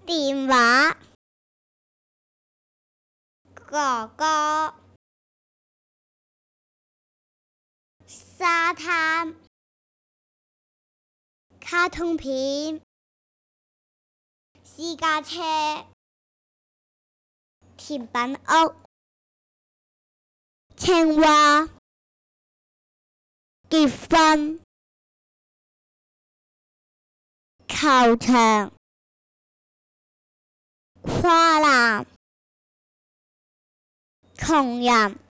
電話，哥哥，沙灘，卡通片，私家車，甜品屋，青蛙，結婚，球場，跨欄，窮人，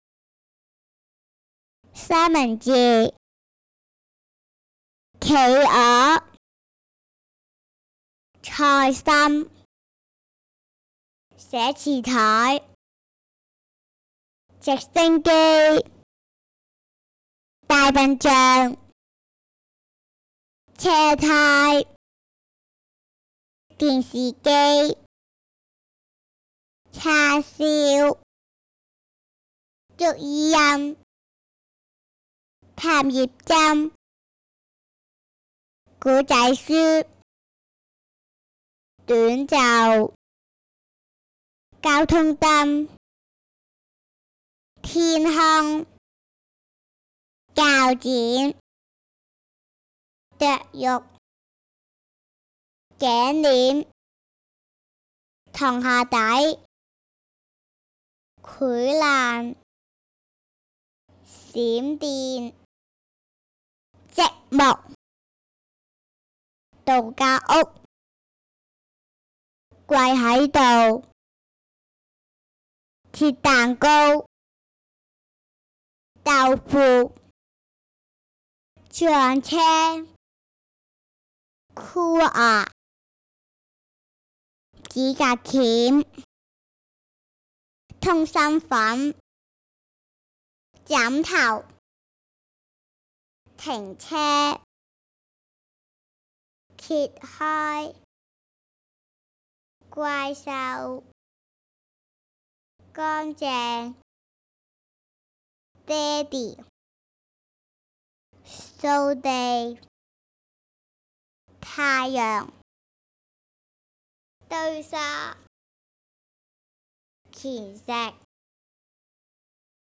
三文治，企鵝，菜心，寫字台，直升機，大笨象，車胎，電視機，叉燒，捉伊人，探熱針，古仔書，短袖，交通燈，天空，鉸剪，剁肉，頸鏈，銅下底，潰爛，閃電，積木，度假屋，跪喺度，切蛋糕，豆腐，撞車，箍牙，指甲鉗，通心粉，枕頭，停車，揭開，怪獸，乾淨，爹哋，掃地，太陽，堆沙，乾石。